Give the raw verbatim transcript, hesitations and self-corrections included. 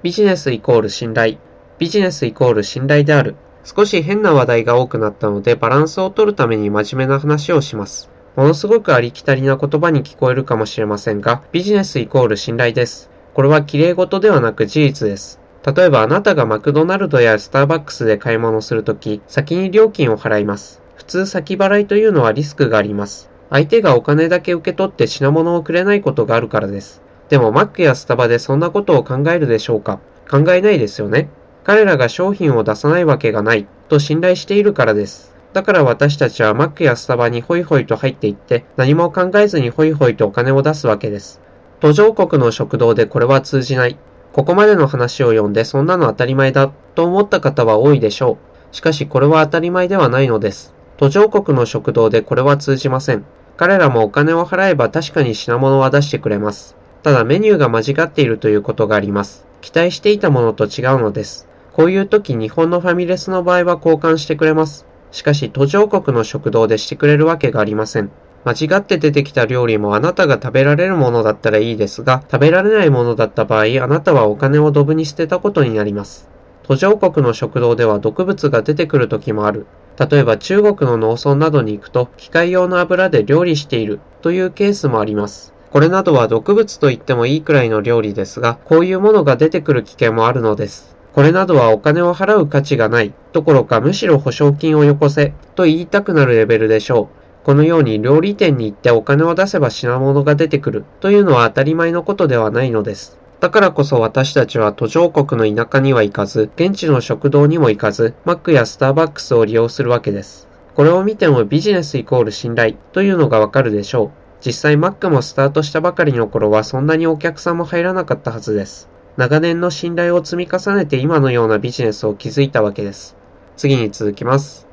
ビジネスイコール信頼。ビジネスイコール信頼である。少し変な話題が多くなったのでバランスを取るために真面目な話をします。ものすごくありきたりな言葉に聞こえるかもしれませんが、ビジネスイコール信頼です。これは綺麗事ではなく事実です。例えばあなたがマクドナルドやスターバックスで買い物するとき、先に料金を払います。普通先払いというのはリスクがあります。相手がお金だけ受け取って品物をくれないことがあるからです。でもマックやスタバでそんなことを考えるでしょうか？考えないですよね。彼らが商品を出さないわけがないと信頼しているからです。だから私たちはマックやスタバにホイホイと入っていって何も考えずにホイホイとお金を出すわけです。途上国の食堂でこれは通じない。ここまでの話を読んでそんなの当たり前だと思った方は多いでしょう。しかしこれは当たり前ではないのです。途上国の食堂でこれは通じません。彼らもお金を払えば確かに品物は出してくれます。ただメニューが間違っているということがあります。期待していたものと違うのです。こういう時日本のファミレスの場合は交換してくれます。しかし途上国の食堂でしてくれるわけがありません。間違って出てきた料理もあなたが食べられるものだったらいいですが、食べられないものだった場合、あなたはお金をドブに捨てたことになります。途上国の食堂では毒物が出てくる時もある。例えば中国の農村などに行くと機械用の油で料理しているというケースもあります。これなどは毒物と言ってもいいくらいの料理ですが、こういうものが出てくる危険もあるのです。これなどはお金を払う価値がないどころかむしろ保証金をよこせと言いたくなるレベルでしょう。このように料理店に行ってお金を出せば品物が出てくるというのは当たり前のことではないのです。だからこそ私たちは途上国の田舎には行かず、現地の食堂にも行かず、マックやスターバックスを利用するわけです。これを見てもビジネスイコール信頼というのがわかるでしょう。実際マックもスタートしたばかりの頃はそんなにお客さんも入らなかったはずです。長年の信頼を積み重ねて今のようなビジネスを築いたわけです。次に続きます。